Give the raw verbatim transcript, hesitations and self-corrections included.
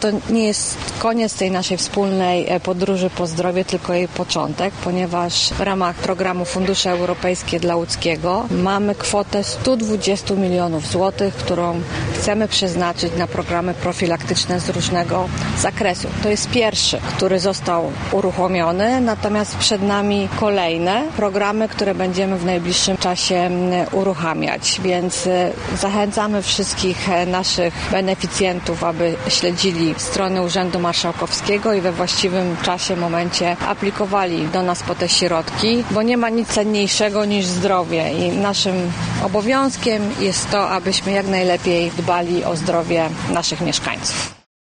To nie jest koniec tej naszej wspólnej podróży po zdrowie, tylko jej początek, ponieważ w ramach programu Fundusze Europejskie dla Łódzkiego mamy kwotę sto dwadzieścia milionów złotych, którą chcemy przeznaczyć na programy profilaktyczne z różnego zakresu. To jest pierwszy, który został uruchomiony, natomiast przed nami kolejne programy, które będziemy w najbliższym czasie uruchamiać, więc zachęcamy wszystkich naszych beneficjentów, aby śledzili stronę Urzędu Marszałkowskiego i we właściwym czasie, momencie aplikowali do nas po te środki, bo nie ma nic cenniejszego niż zdrowie i naszym obowiązkiem jest to, abyśmy jak najlepiej dbali o zdrowie naszych mieszkańców.